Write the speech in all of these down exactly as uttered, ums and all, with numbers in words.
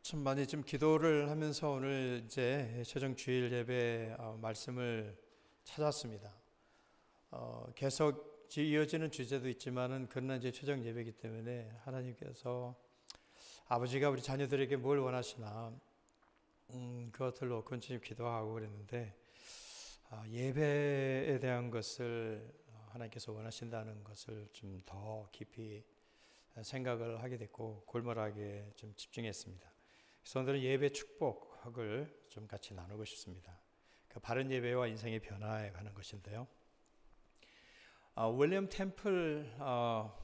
참 많이 좀 기도를 하면서 오늘 이제 최종 주일 예배 어, 말씀을 찾았습니다. 어, 계속 이어지는 주제도 있지만은 그러나 이제 최종 예배이기 때문에 하나님께서 아버지가 우리 자녀들에게 뭘 원하시나 음, 그것을 놓고 좀 기도하고 그랬는데 아, 예배에 대한 것을 하나님께서 원하신다는 것을 좀 더 깊이 생각을 하게 됐고 골몰하게 좀 집중했습니다. 그래서 오늘은 예배 축복을 좀 같이 나누고 싶습니다. 그 바른 예배와 인생의 변화에 관한 것인데요. 어, 윌리엄 템플 어,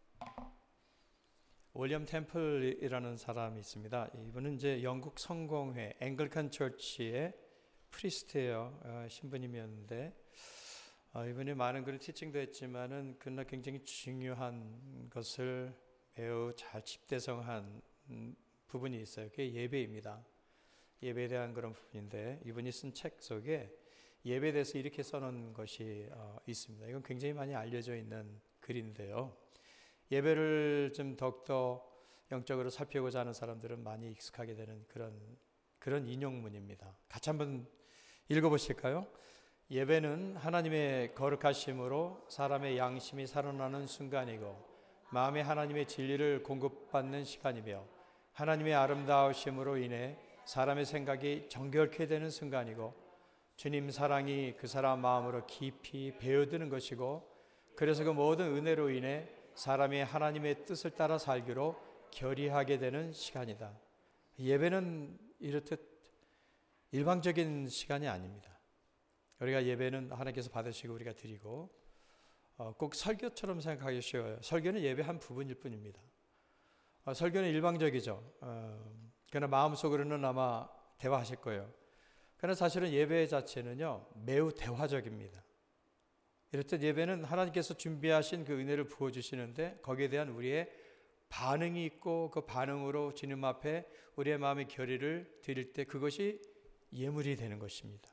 윌리엄 템플이라는 사람이 있습니다. 이분은 이제 영국 성공회 앵글칸 처치의 프리스트예요. 어, 신부님이었는데 어, 이분이 많은 그런 티칭도 했지만은 그러나 굉장히 중요한 것을 매우 잘 집대성한 음, 부분이 있어요. 그게 예배입니다. 예배에 대한 그런 부분인데 이분이 쓴 책 속에 예배에 대해서 이렇게 써놓은 것이 어, 있습니다. 이건 굉장히 많이 알려져 있는 글인데요. 예배를 좀 더욱더 영적으로 살펴보고자 하는 사람들은 많이 익숙하게 되는 그런 그런 인용문입니다. 같이 한번 읽어보실까요? 예배는 하나님의 거룩하심으로 사람의 양심이 살아나는 순간이고 마음에 하나님의 진리를 공급받는 시간이며 하나님의 아름다우심으로 인해 사람의 생각이 정결케 되는 순간이고 주님 사랑이 그 사람 마음으로 깊이 배어드는 것이고 그래서 그 모든 은혜로 인해 사람이 하나님의 뜻을 따라 살기로 결의하게 되는 시간이다. 예배는 이렇듯 일방적인 시간이 아닙니다. 우리가 예배는 하나님께서 받으시고 우리가 드리고 어, 꼭 설교처럼 생각하기 쉬워요. 설교는 예배 한 부분일 뿐입니다. 어, 설교는 일방적이죠. 어, 그러나 마음속으로는 아마 대화하실 거예요. 그러나 사실은 예배 자체는요 매우 대화적입니다. 이렇듯 예배는 하나님께서 준비하신 그 은혜를 부어주시는데 거기에 대한 우리의 반응이 있고 그 반응으로 주님 앞에 우리의 마음의 결의를 드릴 때 그것이 예물이 되는 것입니다.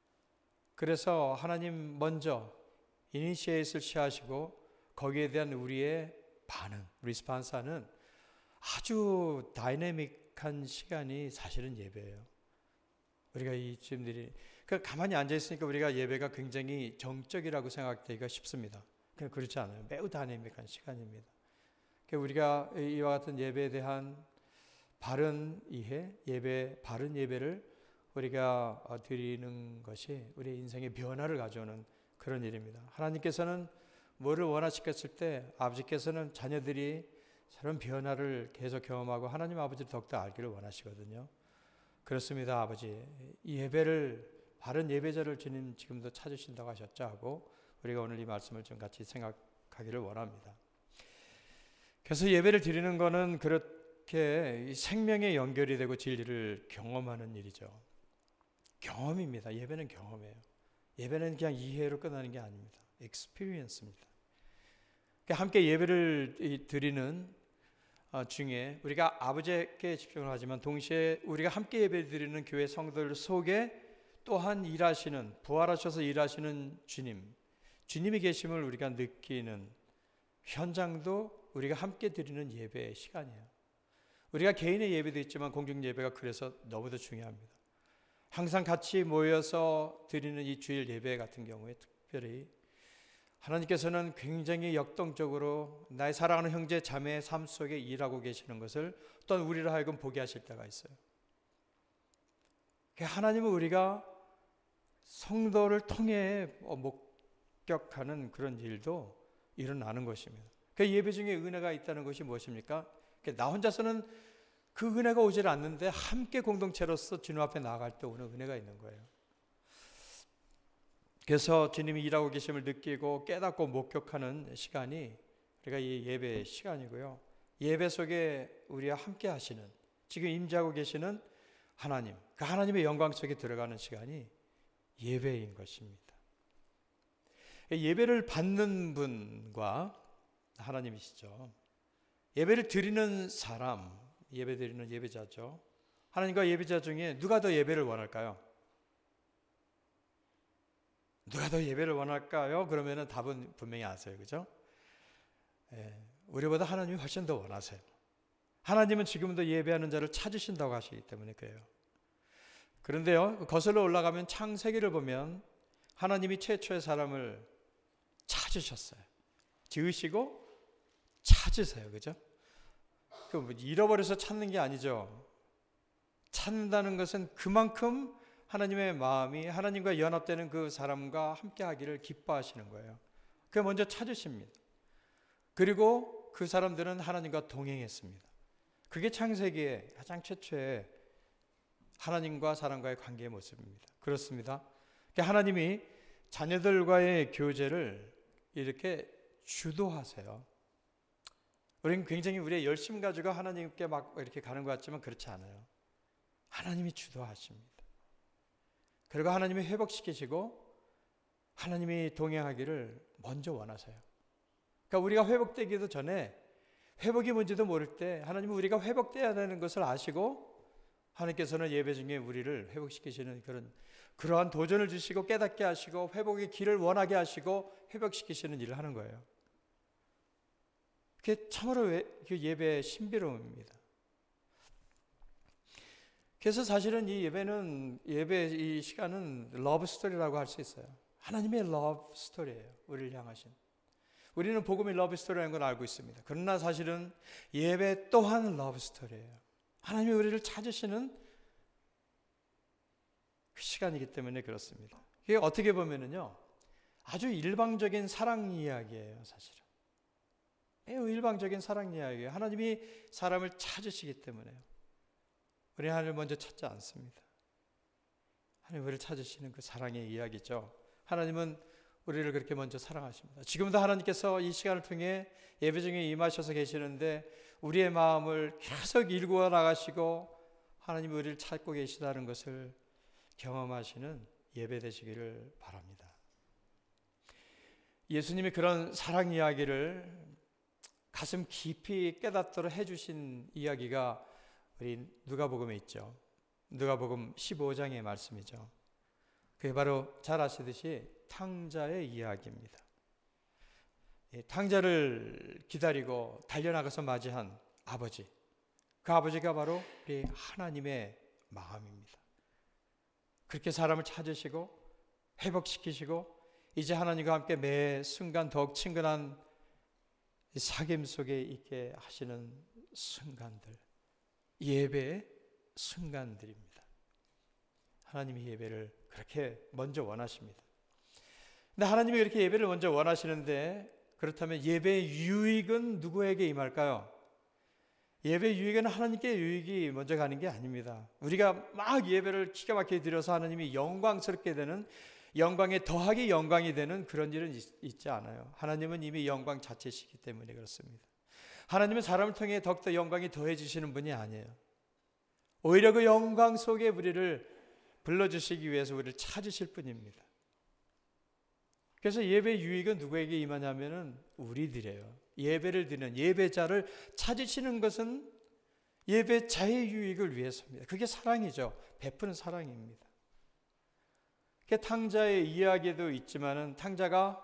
그래서 하나님 먼저 이니시에이트를 취하시고 거기에 대한 우리의 반응, 리스판스는 아주 다이내믹한 시간이 사실은 예배예요. 우리가 이 지금들이 그러니까 가만히 앉아 있으니까 우리가 예배가 굉장히 정적이라고 생각되기가 쉽습니다. 그러나 그렇지 않아요. 매우 다이내믹한 시간입니다. 그러니까 우리가 이와 같은 예배에 대한 바른 이해, 예배 바른 예배를 우리가 드리는 것이 우리의 인생의 변화를 가져오는 그런 일입니다. 하나님께서는 뭐를 원하시겠을 때 아버지께서는 자녀들이 저런 변화를 계속 경험하고 하나님 아버지를 더욱더 알기를 원하시거든요. 그렇습니다. 아버지 이 예배를 바른 예배자를 주님 지금도 찾으신다고 하셨죠 하고 우리가 오늘 이 말씀을 좀 같이 생각하기를 원합니다. 그래서 예배를 드리는 것은 그렇게 생명에 연결이 되고 진리를 경험하는 일이죠. 경험입니다. 예배는 경험이에요. 예배는 그냥 이해로 끝나는 게 아닙니다. experience입니다. 함께 예배를 드리는 중에 우리가 아버지께 집중을 하지만 동시에 우리가 함께 예배 드리는 교회 성도들 속에 또한 일하시는 부활하셔서 일하시는 주님, 주님이 계심을 우리가 느끼는 현장도 우리가 함께 드리는 예배의 시간이에요. 우리가 개인의 예배도 있지만 공중 예배가 그래서 너무도 중요합니다. 항상 같이 모여서 드리는 이 주일 예배 같은 경우에 특별히 하나님께서는 굉장히 역동적으로 나의 사랑하는 형제 자매의 삶 속에 일하고 계시는 것을 또한 우리를 하여금 보게 하실 때가 있어요. 하나님은 우리가 성도를 통해 목격하는 그런 일도 일어나는 것입니다. 그 예배 중에 은혜가 있다는 것이 무엇입니까? 나 혼자서는 그 은혜가 오질 않는데 함께 공동체로서 주님 앞에 나아갈 때 오는 은혜가 있는 거예요. 그래서 주님이 일하고 계심을 느끼고 깨닫고 목격하는 시간이 우리가 이 예배의 시간이고요. 예배 속에 우리와 함께 하시는 지금 임재하고 계시는 하나님, 그 하나님의 영광 속에 들어가는 시간이 예배인 것입니다. 예배를 받는 분과 하나님이시죠. 예배를 드리는 사람, 예배 드리는 예배자죠. 하나님과 예배자 중에 누가 더 예배를 원할까요? 누가 더 예배를 원할까요? 그러면 답은 분명히 아세요. 그죠? 예, 우리보다 하나님이 훨씬 더 원하세요. 하나님은 지금도 예배하는 자를 찾으신다고 하시기 때문에 그래요. 그런데요, 거슬러 올라가면 창세기를 보면 하나님이 최초의 사람을 찾으셨어요. 지으시고 찾으세요. 그죠? 그 잃어버려서 찾는 게 아니죠. 찾는다는 것은 그만큼 하나님의 마음이 하나님과 연합되는 그 사람과 함께 하기를 기뻐하시는 거예요. 그 먼저 찾으십니다. 그리고 그 사람들은 하나님과 동행했습니다. 그게 창세기의 가장 최초의 하나님과 사람과의 관계의 모습입니다. 그렇습니다. 하나님이 자녀들과의 교제를 이렇게 주도하세요. 우리는 굉장히 우리의 열심 가지고 하나님께 막 이렇게 가는 것 같지만 그렇지 않아요. 하나님이 주도하십니다. 그리고 하나님이 회복시키시고 하나님이 동행하기를 먼저 원하세요. 그러니까 우리가 회복되기도 전에 회복이 뭔지도 모를 때 하나님은 우리가 회복돼야 되는 것을 아시고 하나님께서는 예배 중에 우리를 회복시키시는 그런 그러한 도전을 주시고 깨닫게 하시고 회복의 길을 원하게 하시고 회복시키시는 일을 하는 거예요. 그게 참으로 예배의 신비로움입니다. 그래서 사실은 이 예배는 예배 이 시간은 러브 스토리라고 할 수 있어요. 하나님의 러브 스토리예요. 우리를 향하신. 우리는 복음의 러브 스토리라는 걸 알고 있습니다. 그러나 사실은 예배 또한 러브 스토리예요. 하나님이 우리를 찾으시는 그 시간이기 때문에 그렇습니다. 이게 어떻게 보면은요, 아주 일방적인 사랑 이야기예요, 사실은. 매우 일방적인 사랑 이야기예요. 하나님이 사람을 찾으시기 때문에요. 우리 하나님을 먼저 찾지 않습니다. 하나님 우리를 찾으시는 그 사랑의 이야기죠. 하나님은 우리를 그렇게 먼저 사랑하십니다. 지금도 하나님께서 이 시간을 통해 예배 중에 임하셔서 계시는데 우리의 마음을 계속 일구어 나가시고 하나님이 우리를 찾고 계시다는 것을 경험하시는 예배 되시기를 바랍니다. 예수님이 그런 사랑 이야기를 가슴 깊이 깨닫도록 해주신 이야기가 우리 누가복음에 있죠. 누가복음 십오 장의 말씀이죠. 그게 바로 잘 아시듯이 탕자의 이야기입니다. 탕자를 기다리고 달려나가서 맞이한 아버지, 그 아버지가 바로 우리 하나님의 마음입니다. 그렇게 사람을 찾으시고 회복시키시고 이제 하나님과 함께 매 순간 더욱 친근한 사귐 속에 있게 하시는 순간들, 예배의 순간들입니다. 하나님이 예배를 그렇게 먼저 원하십니다. 근데 하나님이 이렇게 예배를 먼저 원하시는데 그렇다면 예배의 유익은 누구에게 임할까요? 예배의 유익은 하나님께 유익이 먼저 가는 게 아닙니다. 우리가 막 예배를 기가 막히게 드려서 하나님이 영광스럽게 되는, 영광에 더하기 영광이 되는 그런 일은 있, 있지 않아요. 하나님은 이미 영광 자체시기 때문에 그렇습니다. 하나님은 사람을 통해 더욱더 영광이 더해지시는 분이 아니에요. 오히려 그 영광 속에 우리를 불러주시기 위해서 우리를 찾으실 분입니다. 그래서 예배의 유익은 누구에게 임하냐면은 우리들이에요. 예배를 드리는 예배자를 찾으시는 것은 예배자의 유익을 위해서입니다. 그게 사랑이죠. 베푸는 사랑입니다. 그 탕자의 이야기도 있지만은 탕자가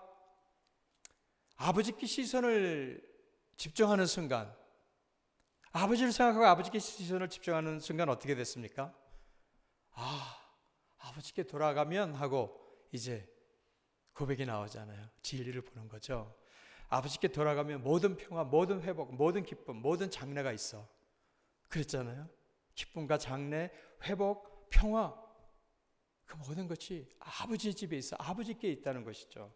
아버지께 시선을 집중하는 순간, 아버지를 생각하고 아버지께 시선을 집중하는 순간 어떻게 됐습니까? 아, 아버지께 돌아가면 하고 이제 고백이 나오잖아요. 진리를 보는 거죠. 아버지께 돌아가면 모든 평화, 모든 회복, 모든 기쁨, 모든 장래가 있어. 그랬잖아요. 기쁨과 장래, 회복, 평화, 그 모든 것이 아버지의 집에 있어. 아버지께 있다는 것이죠.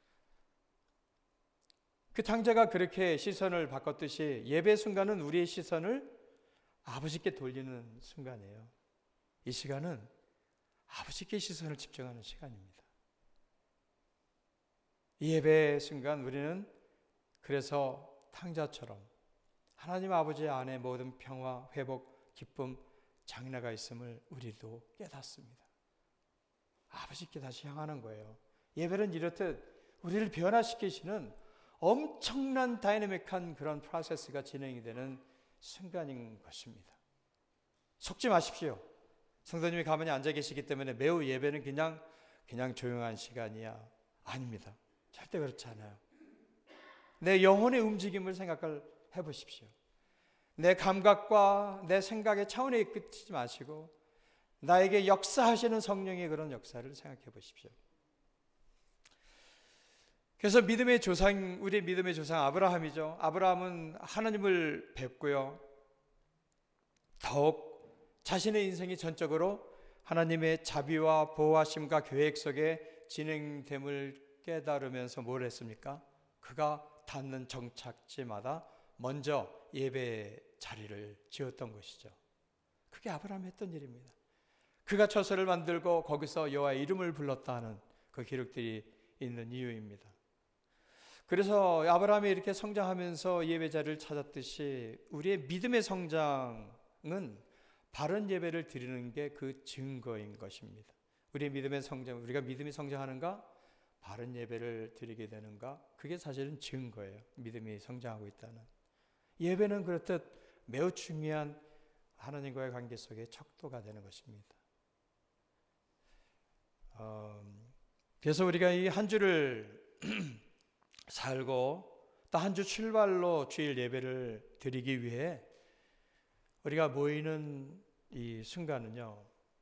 그 탕자가 그렇게 시선을 바꿨듯이 예배 순간은 우리의 시선을 아버지께 돌리는 순간이에요. 이 시간은 아버지께 시선을 집중하는 시간입니다. 예배 순간 우리는 그래서 탕자처럼 하나님 아버지 안에 모든 평화, 회복, 기쁨, 장래가 있음을 우리도 깨닫습니다. 아버지께 다시 향하는 거예요. 예배는 이렇듯 우리를 변화시키시는 엄청난 다이내믹한 그런 프로세스가 진행이 되는 순간인 것입니다. 속지 마십시오. 성도님이 가만히 앉아 계시기 때문에 매우 예배는 그냥 그냥 조용한 시간이야. 아닙니다. 절대 그렇지 않아요. 내 영혼의 움직임을 생각을 해보십시오. 내 감각과 내 생각의 차원에 이끌지 마시고 나에게 역사하시는 성령의 그런 역사를 생각해 보십시오. 그래서 믿음의 조상, 우리의 믿음의 조상 아브라함이죠. 아브라함은 하나님을 뵙고요, 더욱 자신의 인생이 전적으로 하나님의 자비와 보호하심과 계획 속에 진행됨을 깨달으면서 뭘 했습니까? 그가 닿는 정착지마다 먼저 예배 자리를 지었던 것이죠. 그게 아브라함이 했던 일입니다. 그가 처소를 만들고 거기서 여호와의 이름을 불렀다 하는 그 기록들이 있는 이유입니다. 그래서 아브라함이 이렇게 성장하면서 예배 자리를 찾았듯이 우리의 믿음의 성장은 바른 예배를 드리는 게 그 증거인 것입니다. 우리의 믿음의 성장, 우리가 믿음이 성장하는가? 바른 예배를 드리게 되는가? 그게 사실은 증거예요. 믿음이 성장하고 있다는. 예배는 그렇듯 매우 중요한 하나님과의 관계 속에 척도가 되는 것입니다. 어, 그래서 우리가 이 한 주를 살고 또 한 주 출발로 주일 예배를 드리기 위해 우리가 모이는 이 순간은요,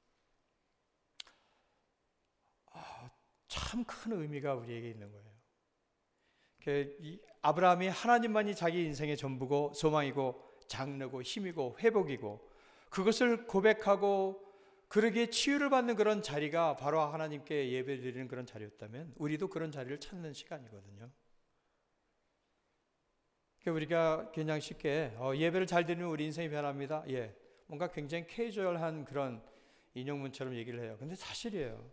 아, 참 큰 의미가 우리에게 있는 거예요. 이 아브라함이 하나님만이 자기 인생의 전부고 소망이고 장래고 힘이고 회복이고 그것을 고백하고 그러기에 치유를 받는 그런 자리가 바로 하나님께 예배를 드리는 그런 자리였다면 우리도 그런 자리를 찾는 시간이거든요. 우리가 그냥 쉽게 어, 예배를 잘 드리면 우리 인생이 변합니다. 예, 뭔가 굉장히 캐주얼한 그런 인용문처럼 얘기를 해요. 근데 사실이에요.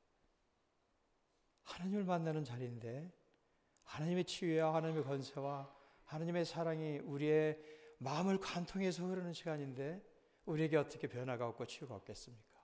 하나님을 만나는 자리인데 하나님의 치유와 하나님의 권세와 하나님의 사랑이 우리의 마음을 관통해서 흐르는 시간인데 우리에게 어떻게 변화가 없고 치유가 없겠습니까?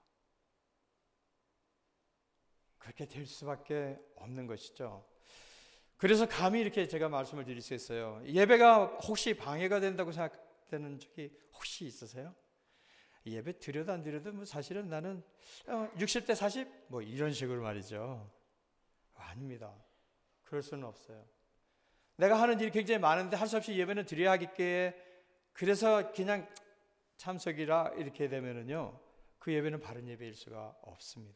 그렇게 될 수밖에 없는 것이죠. 그래서 감히 이렇게 제가 말씀을 드릴 수 있어요. 예배가 혹시 방해가 된다고 생각되는 적이 혹시 있으세요? 예배 드려도 안 드려도 뭐 사실은 나는 육십 대 사십 뭐 이런 식으로 말이죠. 아닙니다. 그럴 수는 없어요. 내가 하는 일이 굉장히 많은데 할 수 없이 예배는 드려야 하기에 그래서 그냥 참석이라 이렇게 되면은요, 그 예배는 바른 예배일 수가 없습니다.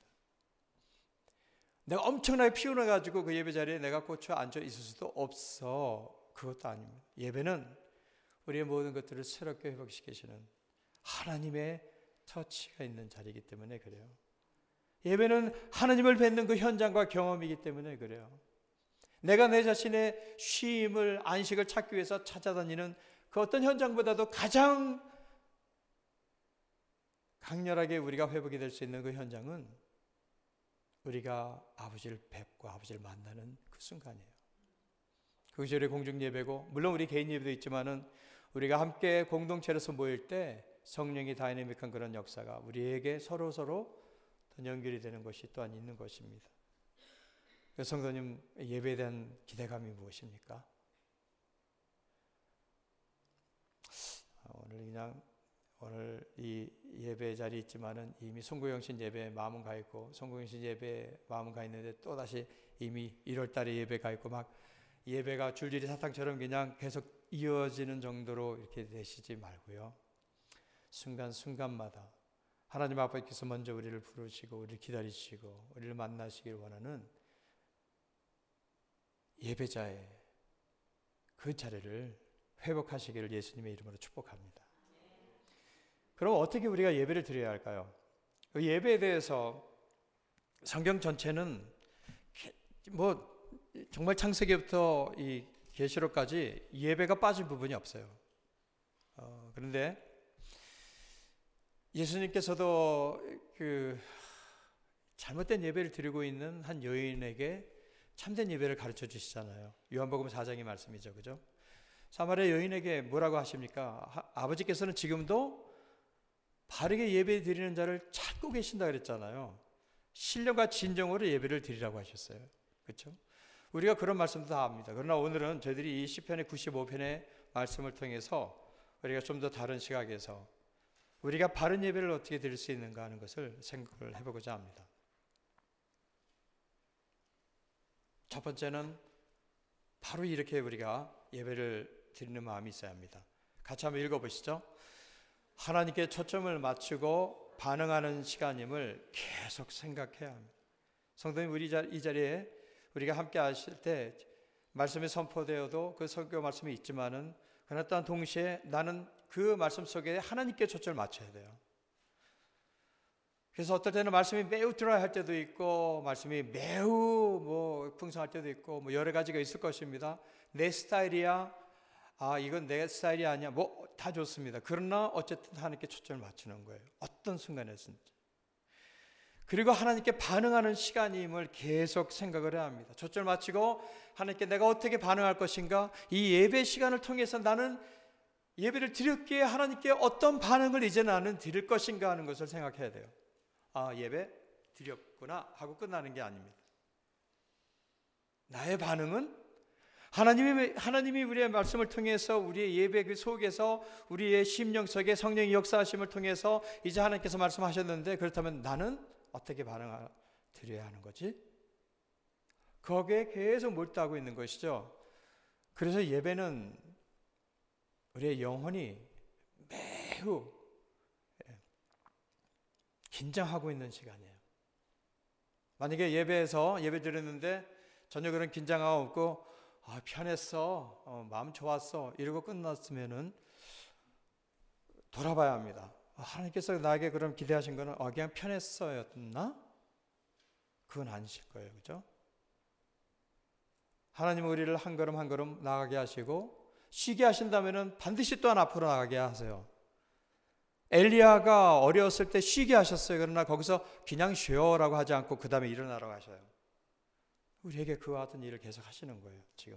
내가 엄청나게 피곤해가지고 그 예배 자리에 내가 꽂혀 앉아 있을 수도 없어. 그것도 아닙니다. 예배는 우리의 모든 것들을 새롭게 회복시키시는 하나님의 터치가 있는 자리이기 때문에 그래요. 예배는 하나님을 뵙는 그 현장과 경험이기 때문에 그래요. 내가 내 자신의 쉼을, 안식을 찾기 위해서 찾아다니는 그 어떤 현장보다도 가장 강렬하게 우리가 회복이 될 수 있는 그 현장은 우리가 아버지를 뵙고 아버지를 만나는 그 순간이에요. 그것이 우리 공중 예배고, 물론 우리 개인 예배도 있지만은 우리가 함께 공동체로서 모일 때 성령이 다이내믹한 그런 역사가 우리에게 서로 서로 더 연결이 되는 것이 또한 있는 것입니다. 성도님, 예배에 대한 기대감이 무엇입니까? 오늘 그냥 오늘 이 예배 자리에 있지만은 이미 송구영신 예배에 마음은 가 있고, 송구영신 예배에 마음은 가 있는데 또 다시 이미 일월 달에 예배 가 있고 막 예배가 줄줄이 사탕처럼 그냥 계속 이어지는 정도로 이렇게 되시지 말고요. 순간순간마다 하나님 아버지께서 먼저 우리를 부르시고 우리를 기다리시고 우리를 만나시길 원하는 예배자의 그 자리를 회복하시기를 예수님의 이름으로 축복합니다. 그럼 어떻게 우리가 예배를 드려야 할까요? 그 예배에 대해서 성경 전체는 뭐 정말 창세기부터 이 계시록까지 예배가 빠진 부분이 없어요. 어, 그런데 예수님께서도 그 잘못된 예배를 드리고 있는 한 여인에게 참된 예배를 가르쳐 주시잖아요. 요한복음 사 장의 말씀이죠, 그죠? 사마리아 여인에게 뭐라고 하십니까? 하, 아버지께서는 지금도 바르게 예배 드리는 자를 찾고 계신다 그랬잖아요. 신령과 진정으로 예배를 드리라고 하셨어요. 그렇죠? 우리가 그런 말씀도 다 합니다. 그러나 오늘은 저희들이 이 시편의 구십오 편의 말씀을 통해서 우리가 좀 더 다른 시각에서 우리가 바른 예배를 어떻게 드릴 수 있는가 하는 것을 생각을 해보고자 합니다. 첫 번째는 바로 이렇게 우리가 예배를 드리는 마음이 있어야 합니다. 같이 한번 읽어보시죠. 하나님께 초점을 맞추고 반응하는 시간임을 계속 생각해야 합니다. 성도님, 우리 이 자리에 우리가 함께 하실 때 말씀이 선포되어도 그 설교 말씀이 있지만은 그러나 또한 동시에 나는 그 말씀 속에 하나님께 초점을 맞춰야 돼요. 그래서 어떨 때는 말씀이 매우 드라이할 때도 있고 말씀이 매우 뭐 풍성할 때도 있고 뭐 여러 가지가 있을 것입니다. 내 스타일이야, 아 이건 내 스타일이 아니야, 뭐 다 좋습니다. 그러나 어쨌든 하나님께 초점을 맞추는 거예요. 어떤 순간에서든지. 그리고 하나님께 반응하는 시간임을 계속 생각을 해야 합니다. 초점을 맞추고 하나님께 내가 어떻게 반응할 것인가, 이 예배 시간을 통해서 나는 예배를 드렸기에 하나님께 어떤 반응을 이제 나는 드릴 것인가 하는 것을 생각해야 돼요. 아, 예배 드렸구나 하고 끝나는 게 아닙니다. 나의 반응은 하나님이, 하나님이 우리의 말씀을 통해서 우리의 예배 그 속에서 우리의 심령 속에 성령의 역사하심을 통해서 이제 하나님께서 말씀하셨는데 그렇다면 나는 어떻게 반응을 드려야 하는 거지? 거기에 계속 몰두하고 있는 것이죠. 그래서 예배는 우리의 영혼이 매우 긴장하고 있는 시간이에요. 만약에 예배에서 예배 드렸는데 전혀 그런 긴장감 없고 아, 편했어, 어, 마음 좋았어 이러고 끝났으면은 돌아봐야 합니다. 하나님께서 나에게 그럼 기대하신 거는 어, 그냥 편했어였나? 그건 아니실 거예요, 그죠? 하나님은 우리를 한 걸음 한 걸음 나가게 하시고 쉬게 하신다면은 반드시 또한 앞으로 나가게 하세요. 엘리야가 어려웠을 때 쉬게 하셨어요. 그러나 거기서 그냥 쉬어라고 하지 않고 그 다음에 일어나라고 하셔요. 우리에게 그와 같은 일을 계속 하시는 거예요, 지금.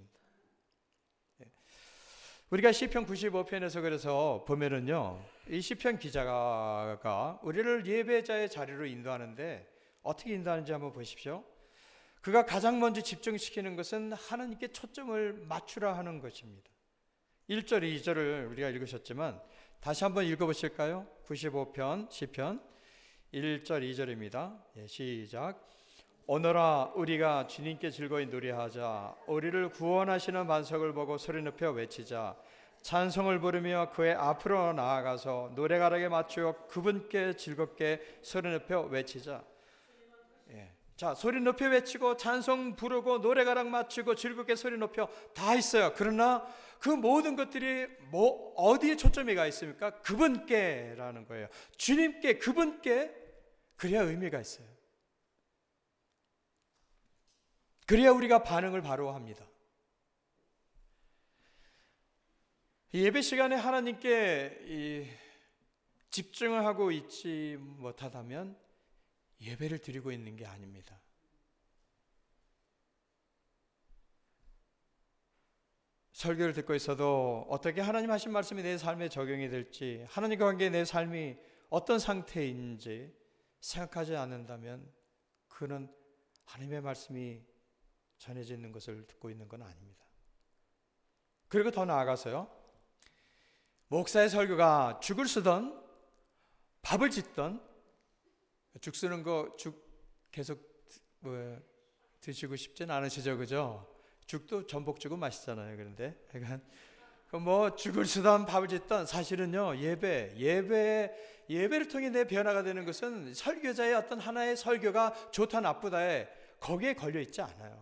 우리가 시편 구십오 편에서 그래서 보면은요, 이 시편 기자가 우리를 예배자의 자리로 인도하는데 어떻게 인도하는지 한번 보십시오. 그가 가장 먼저 집중시키는 것은 하나님께 초점을 맞추라 하는 것입니다. 일 절, 이 절을 우리가 읽으셨지만 다시 한번 읽어보실까요? 구십오 편 시편 일 절, 이 절입니다. 예, 시작. 오너라 우리가 주님께 즐거이 노래하자. 우리를 구원하시는 반석을 보고 소리 높여 외치자. 찬송을 부르며 그의 앞으로 나아가서 노래가락에 맞추어 그분께 즐겁게 소리 높여 외치자. 예. 자, 소리 높여 외치고 찬송 부르고 노래가락 맞추고 즐겁게 소리 높여 다 있어요. 그러나 그 모든 것들이 뭐 어디에 초점이 가 있습니까? 그분께라는 거예요. 주님께, 그분께. 그래야 의미가 있어요. 그래야 우리가 반응을 바로 합니다. 예배 시간에 하나님께 이 집중을 하고 있지 못하다면 예배를 드리고 있는 게 아닙니다. 설교를 듣고 있어도 어떻게 하나님 하신 말씀이 내 삶에 적용이 될지, 하나님과 관계에 내 삶이 어떤 상태인지 생각하지 않는다면 그는 하나님의 말씀이 전해져 있는 것을 듣고 있는 건 아닙니다. 그리고 더 나아가서요, 목사의 설교가 죽을 쓰던 밥을 짓던, 죽 쓰는 거 죽 계속 뭐 드시고 싶진 않으시죠, 그죠? 죽도 전복죽은 맛있잖아요. 그런데 그러니까 뭐 죽을 쓰던 밥을 짓던, 사실은요 예배 예배 예배를 통해 내 변화가 되는 것은 설교자의 어떤 하나의 설교가 좋다 나쁘다에 거기에 걸려 있지 않아요.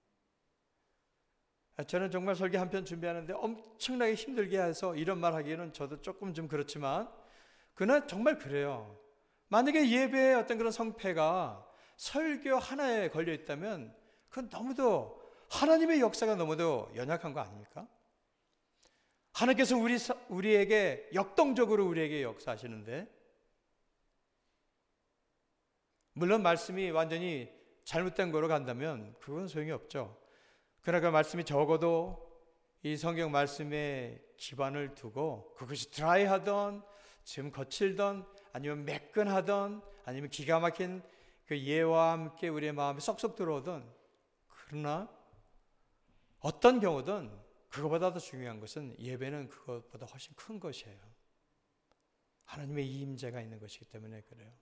저는 정말 설교 한 편 준비하는데 엄청나게 힘들게 해서 이런 말 하기에는 저도 조금 좀 그렇지만 그는 정말 그래요. 만약에 예배의 어떤 그런 성패가 설교 하나에 걸려 있다면 그건 너무도 하나님의 역사가 너무도 연약한 거 아닙니까? 하나님께서 우리, 우리에게 역동적으로 우리에게 역사하시는데, 물론 말씀이 완전히 잘못된 거로 간다면 그건 소용이 없죠. 그러나 그 말씀이 적어도 이 성경 말씀에 기반을 두고 그것이 드라이하던 지금 거칠던 아니면 매끈하던 아니면 기가 막힌 그 예와 함께 우리의 마음에 쏙쏙 들어오던, 그러나 어떤 경우든 그것보다 더 중요한 것은 예배는 그것보다 훨씬 큰 것이에요. 하나님의 임재가 있는 것이기 때문에 그래요.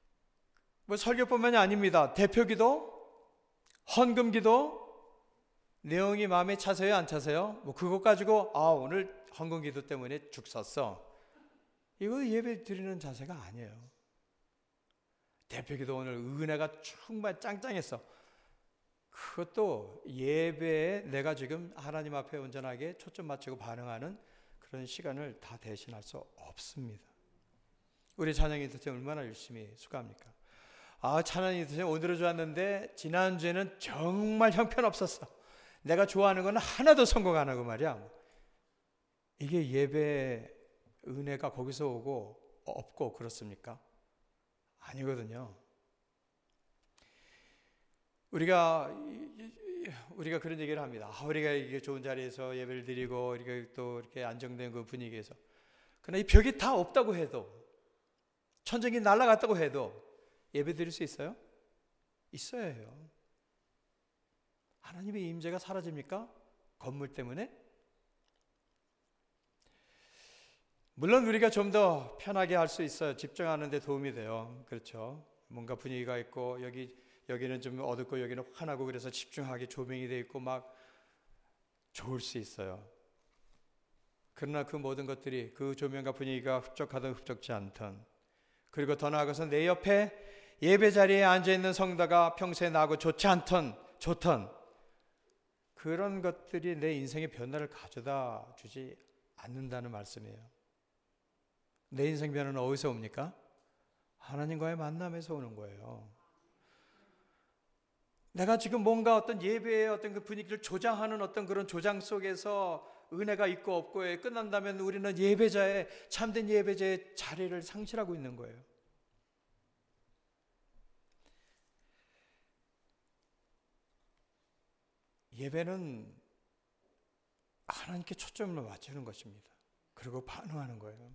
뭐 설교뿐만이 아닙니다. 대표기도, 헌금기도, 내용이 마음에 차세요, 안 차세요? 뭐 그것 가지고 아 오늘 헌금기도 때문에 죽 섰어. 이거 예배 드리는 자세가 아니에요. 대표기도 오늘 은혜가 정말 짱짱했어. 그것도 예배에 내가 지금 하나님 앞에 온전하게 초점 맞추고 반응하는 그런 시간을 다 대신할 수 없습니다. 우리 찬양이 도대체 얼마나 열심히 수고합니까? 아, 찬양이 도대체 오늘은 좋았는데 지난주에는 정말 형편없었어. 내가 좋아하는 건 하나도 성공 안 하고 말이야. 이게 예배 은혜가 거기서 오고 없고 그렇습니까? 아니거든요. 우리가 우리가 그런 얘기를 합니다. 아, 우리가 이게 좋은 자리에서 예배를 드리고 우리가 또 이렇게 안정된 그 분위기에서 그러나 이 벽이 다 없다고 해도 천정이 날아갔다고 해도 예배 드릴 수 있어요? 있어야 해요. 하나님의 임재가 사라집니까? 건물 때문에? 물론 우리가 좀 더 편하게 할 수 있어요. 집중하는 데 도움이 돼요. 그렇죠. 뭔가 분위기가 있고 여기, 여기는 좀 어둡고 여기는 환하고 그래서 집중하게 조명이 돼 있고 막 좋을 수 있어요. 그러나 그 모든 것들이 그 조명과 분위기가 흡족하든 흡족지 않든 그리고 더 나아가서 내 옆에 예배 자리에 앉아있는 성도가 평소에 나하고 좋지 않든 좋든 그런 것들이 내 인생의 변화를 가져다 주지 않는다는 말씀이에요. 내 인생 변화는 어디서 옵니까? 하나님과의 만남에서 오는 거예요. 내가 지금 뭔가 어떤 예배의 어떤 그 분위기를 조장하는 어떤 그런 조장 속에서 은혜가 있고 없고에 끝난다면 우리는 예배자의 참된 예배자의 자리를 상실하고 있는 거예요. 예배는 하나님께 초점을 맞추는 것입니다. 그리고 반응하는 거예요.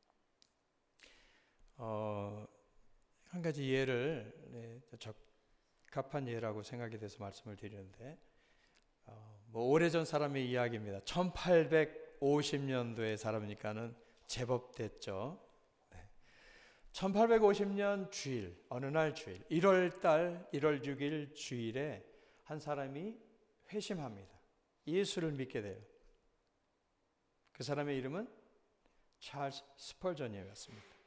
어, 한 가지 예를 네, 적합한 예라고 생각이 돼서 말씀을 드리는데 어, 뭐 오래전 사람의 이야기입니다. 천팔백오십 년도의 사람이니까는 제법 됐죠. 네. 천팔백오십 년 주일, 어느 날 주일, 일월 달 일월 육 일 주일에 한 사람이 회심합니다. 예수를 믿게 돼요. 그 사람의 이름은 찰스 스펄전이었습니다.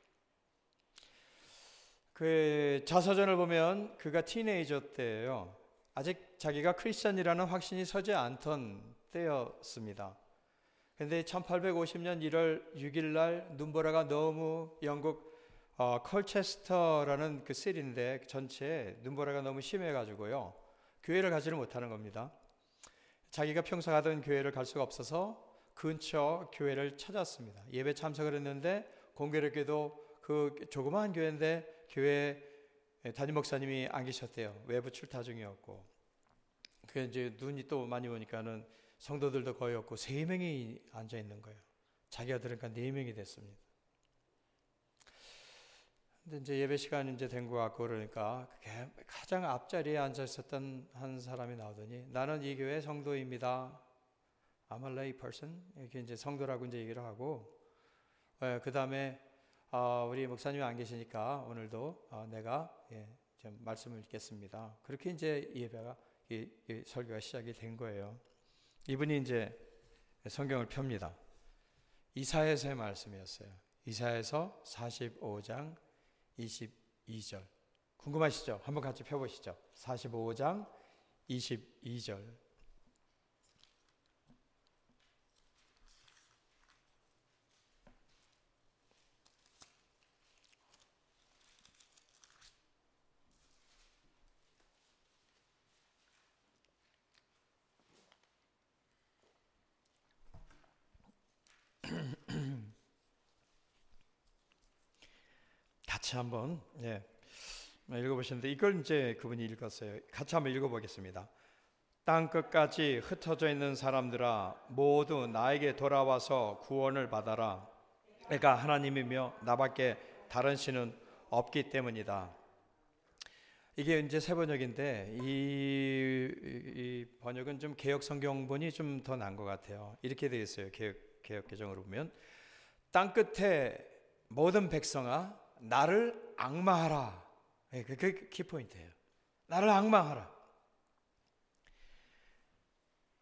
그 자서전을 보면 그가 티네이저 때예요. 아직 자기가 크리스천이라는 확신이 서지 않던 때였습니다. 그런데 천팔백오십 년 일월 육 일 날 눈보라가 너무 영국 어, 컬체스터라는 그 시리인데 전체에 눈보라가 너무 심해가지고요. 교회를 가지를 못하는 겁니다. 자기가 평소 가던 교회를 갈 수가 없어서 근처 교회를 찾았습니다. 예배 참석을 했는데 공교롭게도 그 조그마한 교회인데 교회 담임 목사님이 안 계셨대요. 외부 출타 중이었고, 그 이제 눈이 또 많이 오니까는 성도들도 거의 없고 세 명이 앉아 있는 거예요. 자기가 들으니까 네 명이 됐습니다. 근데 이제 예배 시간이 이제 된 것 같고 그러니까 가장 앞자리에 앉아 있었던 한 사람이 나오더니 나는 이 교회 성도입니다. I'm a lay person. 이렇게 이제 성도라고 이제 얘기를 하고, 예, 그 다음에 어, 우리 목사님이 안 계시니까 오늘도 어, 내가 예, 좀 말씀을 읽겠습니다. 그렇게 이제 예배가 이, 이 설교가 시작이 된 거예요. 이분이 이제 성경을 펴니다. 이사야서의 말씀이었어요. 이사야서 사십오 장 이십이 절. 궁금하시죠? 한번 같이 펴보시죠. 사십오 장 이십이 절. 같이 한번 예, 읽어보시는데 이걸 이제 그분이 읽었어요. 같이 한번 읽어보겠습니다. 땅 끝까지 흩어져 있는 사람들아 모두 나에게 돌아와서 구원을 받아라. 내가 하나님이며 나밖에 다른 신은 없기 때문이다. 이게 이제 새 번역인데 이, 이 번역은 좀 개혁 성경본이 좀 더 나은 것 같아요. 이렇게 되어 있어요. 개혁, 개혁 개정으로 보면 땅 끝에 모든 백성아 나를 앙망하라. 그게 키포인트예요. 나를 앙망하라.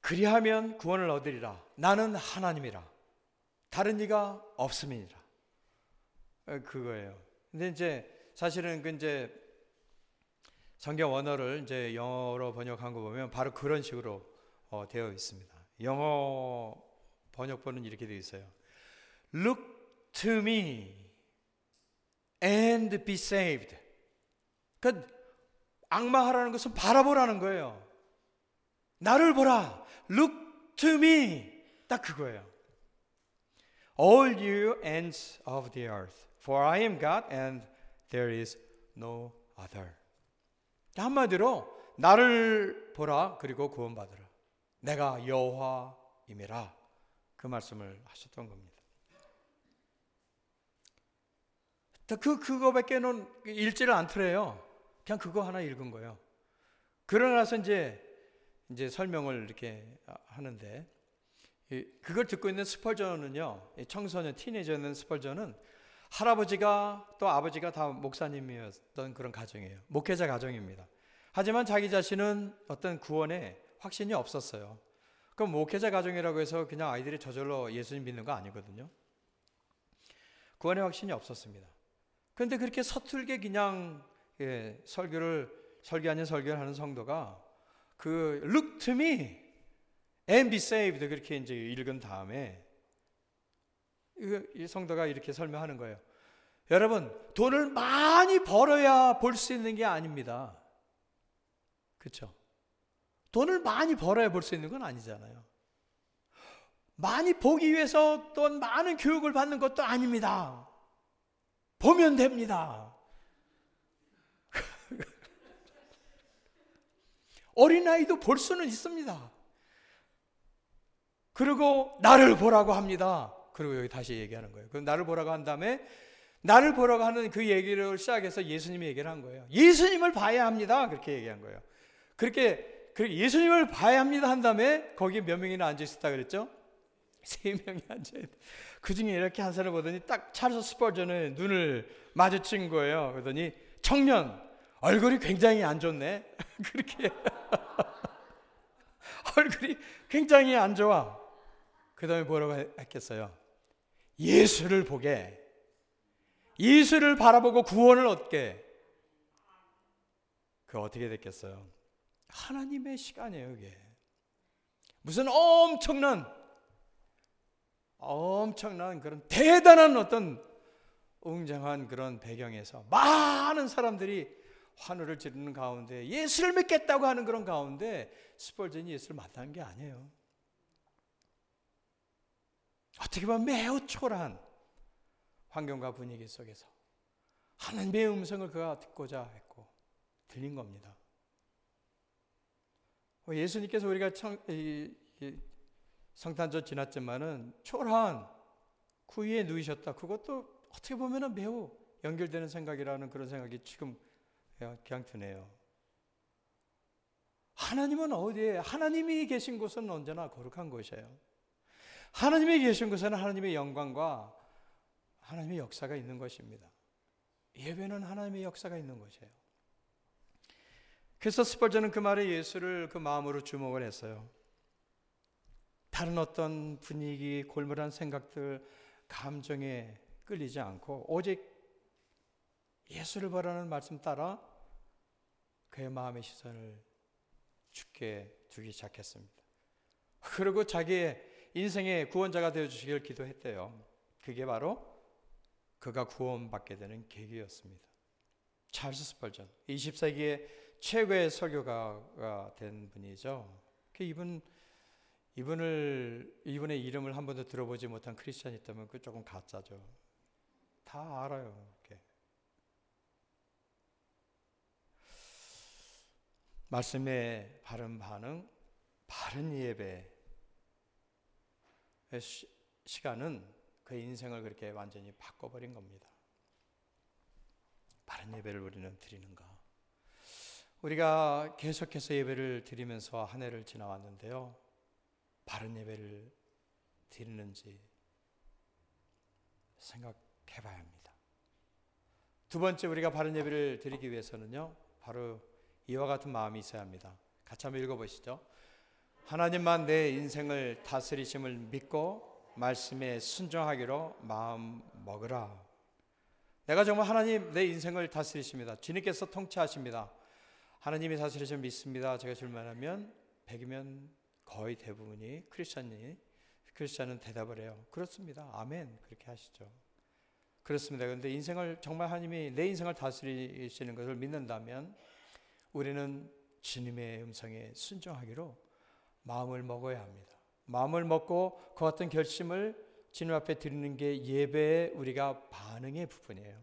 그리하면 구원을 얻으리라. 나는 하나님이라. 다른 이가 없음이니라. 그거예요. 근데 이제 사실은 그 이제 성경 원어를 이제 영어로 번역한 거 보면 바로 그런 식으로 어, 되어 있습니다. 영어 번역본은 이렇게 되어 있어요. Look to me and be saved. 그러니까 악마하라는 것은 바라보라는 거예요. 나를 보라. Look to me. 딱 그거예요. All you ends of the earth, for I am God and there is no other. 한마디로 나를 보라 그리고 구원받으라. 내가 여호와임이라. 그 말씀을 하셨던 겁니다. 그 그거밖에는 읽지를 않더래요. 그냥 그거 하나 읽은 거예요. 그러고 나서 이제 이제 설명을 이렇게 하는데, 그걸 듣고 있는 스펄전은요, 청소년 티네이저였는 스펄전은 할아버지가 또 아버지가 다 목사님이었던 그런 가정이에요. 목회자 가정입니다. 하지만 자기 자신은 어떤 구원에 확신이 없었어요. 그럼 목회자 가정이라고 해서 그냥 아이들이 저절로 예수님 믿는 거 아니거든요. 구원에 확신이 없었습니다. 그런데 그렇게 서툴게 그냥 예, 설교를 설교 아닌 설교를 하는 성도가 그 Look to me and be saved 그렇게 이제 읽은 다음에 이 성도가 이렇게 설명하는 거예요. 여러분, 돈을 많이 벌어야 볼 수 있는 게 아닙니다. 그렇죠? 돈을 많이 벌어야 볼 수 있는 건 아니잖아요. 많이 보기 위해서 또 많은 교육을 받는 것도 아닙니다. 보면 됩니다. 어린아이도 볼 수는 있습니다. 그리고 나를 보라고 합니다. 그리고 여기 다시 얘기하는 거예요. 그럼 나를 보라고 한 다음에 나를 보라고 하는 그 얘기를 시작해서 예수님이 얘기를 한 거예요. 예수님을 봐야 합니다. 그렇게 얘기한 거예요. 그렇게, 그렇게 예수님을 봐야 합니다 한 다음에 거기에 몇 명이나 앉아 있었다 그랬죠? 세 명이 앉아 있다. 그 중에 이렇게 한 사람을 보더니 딱 찰스 스펄전의 눈을 마주친 거예요. 그러더니 청년, 얼굴이 굉장히 안 좋네. 그렇게 얼굴이 굉장히 안 좋아. 그 다음에 뭐라고 했겠어요? 예수를 보게, 예수를 바라보고 구원을 얻게. 그 어떻게 됐겠어요? 하나님의 시간이에요. 이게 무슨 엄청난 엄청난 그런 대단한 어떤 웅장한 그런 배경에서 많은 사람들이 환호를 지르는 가운데 예수를 믿겠다고 하는 그런 가운데 스펄전이 예수를 만난 게 아니에요. 어떻게 보면 매우 초라한 환경과 분위기 속에서 하나님의 음성을 그가 듣고자 했고 들린 겁니다. 예수님께서 우리가 청, 이, 이, 성탄절 지났지만은 초라한 구유에 누이셨다. 그것도 어떻게 보면 매우 연결되는 생각이라는 그런 생각이 지금 그냥 드네요. 하나님은 어디에? 하나님이 계신 곳은 언제나 거룩한 곳이에요. 하나님이 계신 곳에는 하나님의 영광과 하나님의 역사가 있는 것입니다. 예배는 하나님의 역사가 있는 것이에요. 그래서 스펄전은 그 말에 예수를 그 마음으로 주목을 했어요. 다른 어떤 분위기, 골몰한 생각들, 감정에 끌리지 않고 오직 예수를 보라는 말씀 따라 그의 마음의 시선을 주께 두기 시작했습니다. 그리고 자기의 인생의 구원자가 되어주시길 기도했대요. 그게 바로 그가 구원받게 되는 계기였습니다. 찰스 스펄전, 이십 세기의 최고의 설교가가 된 분이죠. 이분, 이분을, 이분의 이름을 한 번도 들어보지 못한 크리스찬이 있다면 그 조금 가짜죠. 다 알아요. 이렇게. 말씀의 바른 반응, 바른 예배 시, 시간은 그의 인생을 그렇게 완전히 바꿔버린 겁니다. 바른 예배를 우리는 드리는가? 우리가 계속해서 예배를 드리면서 한 해를 지나왔는데요. 바른 예배를 드리는지 생각해 봐야 합니다. 두 번째 우리가 바른 예배를 드리기 위해서는요. 바로 이와 같은 마음이 있어야 합니다. 같이 한번 읽어보시죠. 하나님만 내 인생을 다스리심을 믿고 말씀에 순종하기로 마음 먹으라. 내가 정말 하나님 내 인생을 다스리십니다. 주님께서 통치하십니다. 하나님이 다스리심을 믿습니다. 제가 질문하면 백이면 거의 대부분이 크리스찬이 크리스찬은 대답을 해요. 그렇습니다. 아멘. 그렇게 하시죠. 그렇습니다. 그런데 인생을 정말 하나님이 내 인생을 다스리시는 것을 믿는다면 우리는 주님의 음성에 순종하기로 마음을 먹어야 합니다. 마음을 먹고 그 같은 결심을 주님 앞에 드리는 게 예배의 우리가 반응의 부분이에요.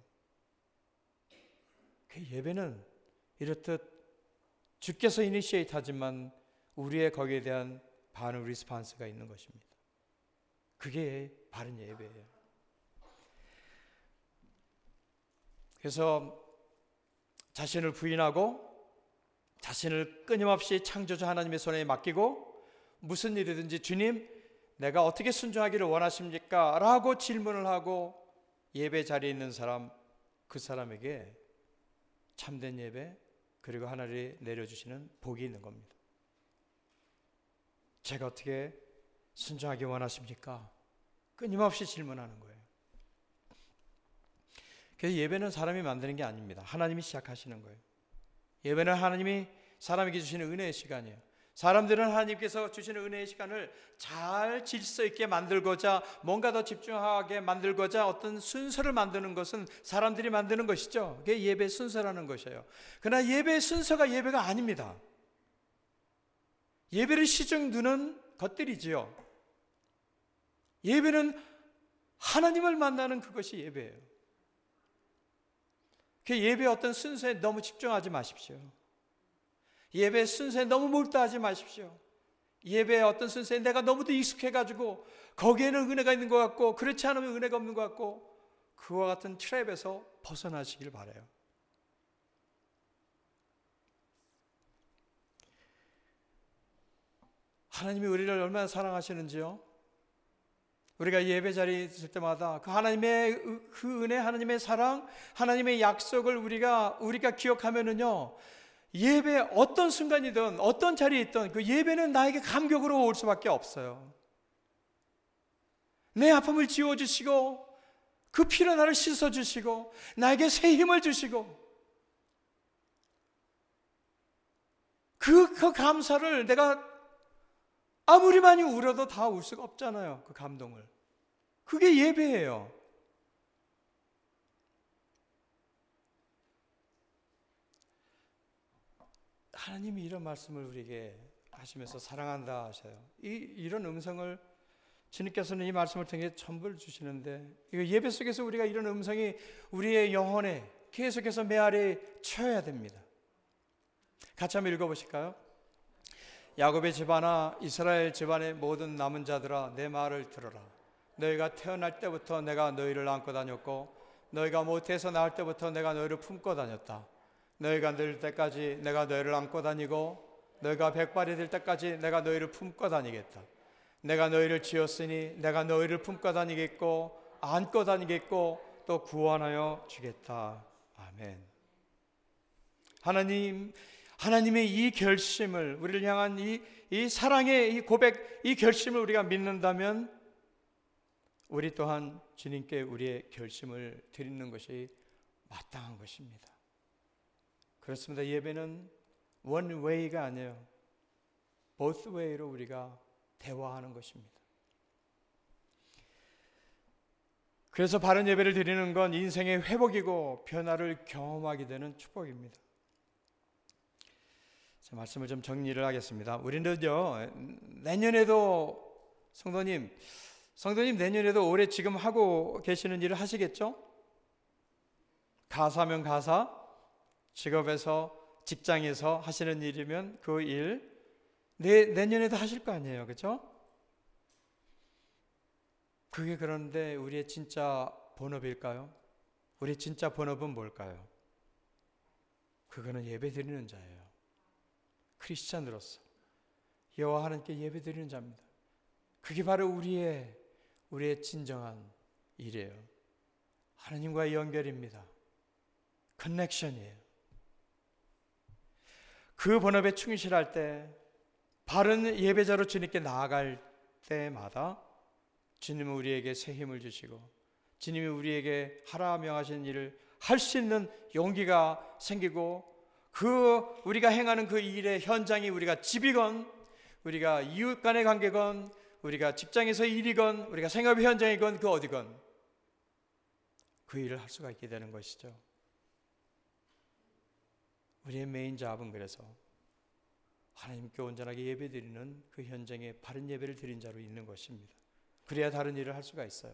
그 예배는 이렇듯 주께서 이니시에이트 하지만 우리의 거기에 대한 반응 리스판스가 있는 것입니다. 그게 바른 예배예요. 그래서 자신을 부인하고 자신을 끊임없이 창조주 하나님의 손에 맡기고 무슨 일이든지 주님 내가 어떻게 순종하기를 원하십니까? 라고 질문을 하고 예배 자리에 있는 사람, 그 사람에게 참된 예배 그리고 하나님이 내려주시는 복이 있는 겁니다. 제가 어떻게 순종하기 원하십니까? 끊임없이 질문하는 거예요. 그래서 예배는 사람이 만드는 게 아닙니다. 하나님이 시작하시는 거예요. 예배는 하나님이 사람에게 주시는 은혜의 시간이에요. 사람들은 하나님께서 주시는 은혜의 시간을 잘 질서 있게 만들고자 뭔가 더 집중하게 만들고자 어떤 순서를 만드는 것은 사람들이 만드는 것이죠. 그게 예배의 순서라는 것이에요. 그러나 예배의 순서가 예배가 아닙니다. 예배를 시중 두는 것들이지요. 예배는 하나님을 만나는 그것이 예배예요. 그 예배의 어떤 순서에 너무 집중하지 마십시오. 예배의 순서에 너무 몰두하지 마십시오. 예배의 어떤 순서에 내가 너무도 익숙해가지고 거기에는 은혜가 있는 것 같고 그렇지 않으면 은혜가 없는 것 같고 그와 같은 트랩에서 벗어나시길 바라요. 하나님이 우리를 얼마나 사랑하시는지요. 우리가 예배 자리에 있을 때마다 그 하나님의 그 은혜, 하나님의 사랑, 하나님의 약속을 우리가 우리가 기억하면은요. 예배 어떤 순간이든 어떤 자리에 있든 그 예배는 나에게 감격으로 올 수밖에 없어요. 내 아픔을 지워주시고 그 피로 나를 씻어주시고 나에게 새 힘을 주시고 그, 그 감사를 내가 아무리 많이 울어도 다 울 수가 없잖아요. 그 감동을. 그게 예배예요. 하나님이 이런 말씀을 우리에게 하시면서 사랑한다 하셔요. 이, 이런 음성을 주님께서는 이 말씀을 통해 전부를 주시는데 이거 예배 속에서 우리가 이런 음성이 우리의 영혼에 계속해서 메아리 쳐야 됩니다. 같이 한번 읽어보실까요? 야곱의 집안아 이스라엘 집안의 모든 남은 자들아 내 말을 들어라. 너희가 태어날 때부터 내가 너희를 안고 다녔고 너희가 모태에서 나올 때부터 내가 너희를 품고 다녔다. 너희가 늙을 때까지 내가 너희를 안고 다니고 너희가 백발이 될 때까지 내가 너희를 품고 다니겠다. 내가 너희를 지었으니 내가 너희를 품고 다니겠고 안고 다니겠고 또 구원하여 주겠다. 아멘. 하나님, 하나님의 이 결심을 우리를 향한 이, 이 사랑의 이 고백, 이 결심을 우리가 믿는다면 우리 또한 주님께 우리의 결심을 드리는 것이 마땅한 것입니다. 그렇습니다. 예배는 one way가 아니에요. both way로 우리가 대화하는 것입니다. 그래서 바른 예배를 드리는 건 인생의 회복이고 변화를 경험하게 되는 축복입니다. 자, 말씀을 좀 정리를 하겠습니다. 우리는요 내년에도 성도님 성도님 내년에도 올해 지금 하고 계시는 일을 하시겠죠? 가사면 가사, 직업에서 직장에서 하시는 일이면 그 일 내, 내년에도 하실 거 아니에요, 그렇죠? 그게 그런데 우리의 진짜 본업일까요? 우리의 진짜 본업은 뭘까요? 그거는 예배 드리는 자예요. 크리스찬으로서 여호와 하나님께 예배 드리는 자입니다. 그게 바로 우리의 우리의 진정한 일이에요. 하나님과의 연결입니다. 커넥션이에요. 그 본업에 충실할 때 바른 예배자로 주님께 나아갈 때마다 주님은 우리에게 새 힘을 주시고 주님이 우리에게 하라 명하신 일을 할 수 있는 용기가 생기고 그 우리가 행하는 그 일의 현장이 우리가 집이건 우리가 이웃 간의 관계건 우리가 직장에서 일이건 우리가 생업의 현장이건 그 어디건 그 일을 할 수가 있게 되는 것이죠. 우리의 메인 잡은 그래서 하나님께 온전하게 예배드리는 그 현장에 바른 예배를 드린 자로 있는 것입니다. 그래야 다른 일을 할 수가 있어요.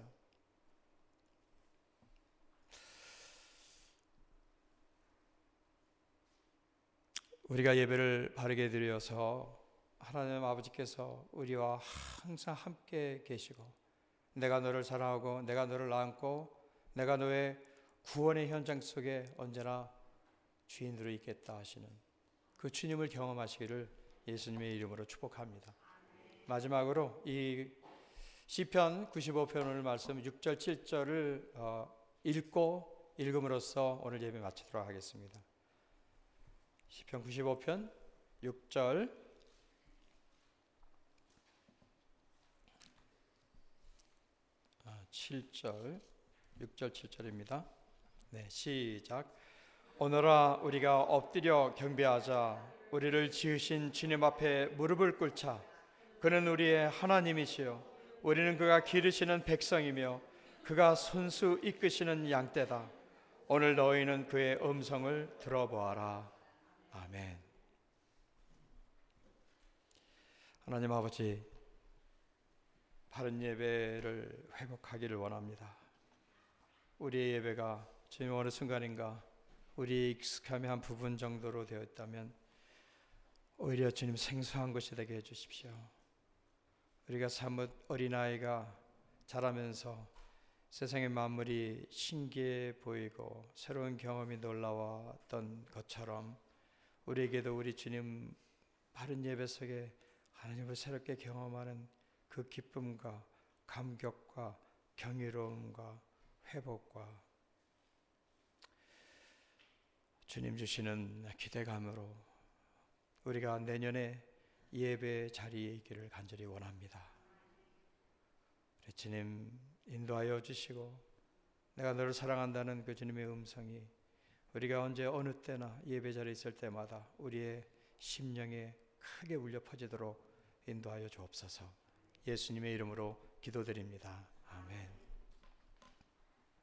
우리가 예배를 바르게 드려서 하나님 아버지께서 우리와 항상 함께 계시고 내가 너를 사랑하고 내가 너를 안고 내가 너의 구원의 현장 속에 언제나 주인으로 있겠다 하시는 그 주님을 경험하시기를 예수님의 이름으로 축복합니다. 마지막으로 이 시편 구십오 편 오늘 말씀 육 절 칠 절을 읽고 읽음으로써 오늘 예배 마치도록 하겠습니다. 시편 구십오 편 육 절 칠 절 육 절 칠 절입니다. 네, 시작. 오너라 우리가 엎드려 경배하자. 우리를 지으신 주님 앞에 무릎을 꿇자. 그는 우리의 하나님이시요 우리는 그가 기르시는 백성이며 그가 손수 이끄시는 양떼다. 오늘 너희는 그의 음성을 들어보아라. 아멘. 하나님 아버지, 바른 예배를 회복하기를 원합니다. 우리의 예배가 주님 어느 순간인가 우리의 익숙함의 한 부분 정도로 되어 있다면 오히려 주님 생소한 것이 되게 해주십시오. 우리가 사뭇 어린아이가 자라면서 세상의 만물이 신기해 보이고 새로운 경험이 놀라웠던 것처럼 우리에게도 우리 주님 바른 예배 속에 하나님을 새롭게 경험하는 그 기쁨과 감격과 경이로움과 회복과 주님 주시는 기대감으로 우리가 내년에 예배 자리에 있기를 간절히 원합니다. 우리 주님 인도하여 주시고 내가 너를 사랑한다는 그 주님의 음성이 우리가 언제 어느 때나 예배 자리에 있을 때마다 우리의 심령에 크게 울려 퍼지도록 인도하여 주옵소서. 예수님의 이름으로 기도드립니다.